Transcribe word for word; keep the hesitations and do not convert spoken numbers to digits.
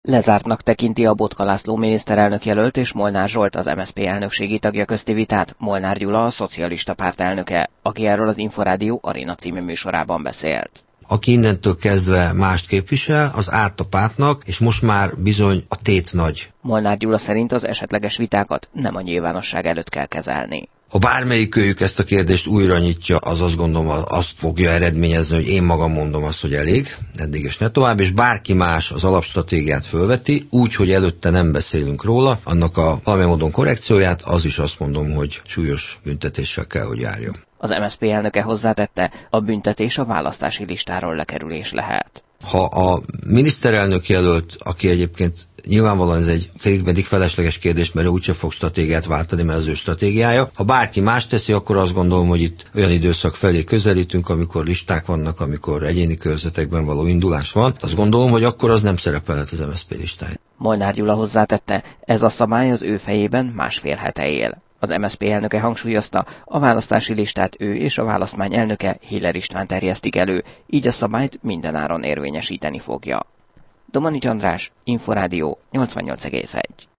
Lezártnak tekinti a Botka László miniszterelnök jelölt és Molnár Zsolt az em es zé pé elnökségi tagja közti vitát Molnár Gyula a Szocialista Párt elnöke, aki erről az Inforádió Arena című műsorában beszélt. Aki innentől kezdve mást képvisel, az árt a pártnak, és most már bizony a tét nagy. Molnár Gyula szerint az esetleges vitákat nem a nyilvánosság előtt kell kezelni. Ha bármelyikőjük ezt a kérdést újra nyitja, az azt gondolom, azt fogja eredményezni, hogy én magam mondom azt, hogy elég, eddig és ne tovább, és bárki más az alapstratégiát fölveti, úgy, hogy előtte nem beszélünk róla, annak a valamilyen módon korrekcióját, az is azt mondom, hogy súlyos büntetéssel kell, hogy járjon. Az em es zé pé elnöke hozzátette, a büntetés a választási listáról lekerülés lehet. Ha a miniszterelnök jelölt, aki egyébként nyilvánvalóan ez egy félig felesleges kérdés, mert ő úgyse fog stratégiát váltani, mert az ő stratégiája. Ha bárki más teszi, akkor azt gondolom, hogy itt olyan időszak felé közelítünk, amikor listák vannak, amikor egyéni körzetekben való indulás van. Azt gondolom, hogy akkor az nem szerepelhet az em es zé pé listáján. Molnár Gyula hozzátette, ez a szabály az ő fejében másfél hete él. Az em es zé pé elnöke hangsúlyozta, a választási listát ő és a választmány elnöke Hiller István terjesztik elő, így a szabályt mindenáron érvényesíteni fogja. Domanics András, Inforádió nyolcvannyolc egész egy.